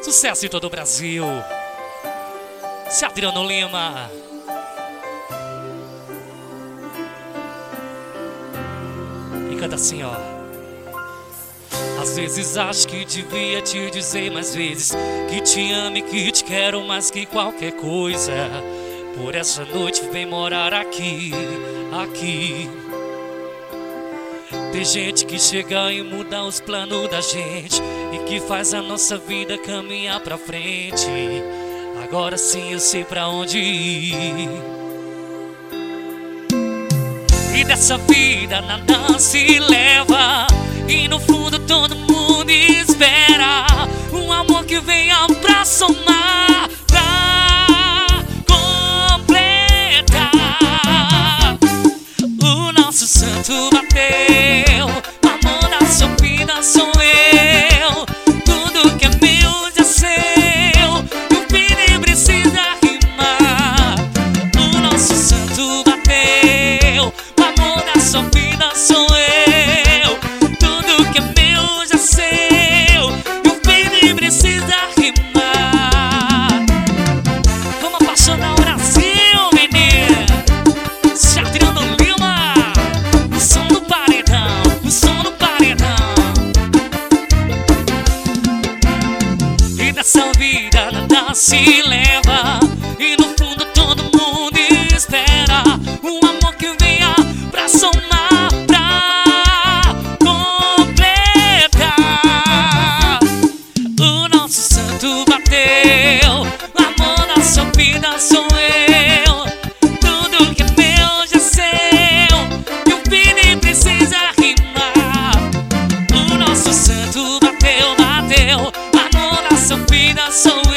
Sucesso em todo o Brasil. Se Adriano Lima. E canta assim, ó. Às vezes acho que devia te dizer mais vezes que te amo e que te quero mais que qualquer coisa. Por essa noite vem morar aqui, aqui. Tem gente que chega e muda os planos da gente e que faz a nossa vida caminhar pra frente. Agora sim eu sei pra onde ir. E dessa vida nada se leva, e no fundo todo mundo espera um amor que venha pra somar, pra completar. O nosso santo bateu, o amor da sua vida sou eu. Tudo que é meu já seu, e o fim nem precisa rimar. O nosso santo bateu, o amor da sua vida sou eu. Tudo que é meu já seu, e o fim nem precisa rimar. Vamos apaixonar o Brasil, menino. Se Adriano Lima, o som do paredão, o som do paredão. E dessa vida nada se leva, e no fundo todo mundo espera um amor que venha pra somar, pra completar. O nosso santo bateu, o amor da sua vida sou eu. Tudo que é meu já é seu, e o fim nem precisa rimar. O nosso santo bateu, bateu, o amor da sua vida sou eu.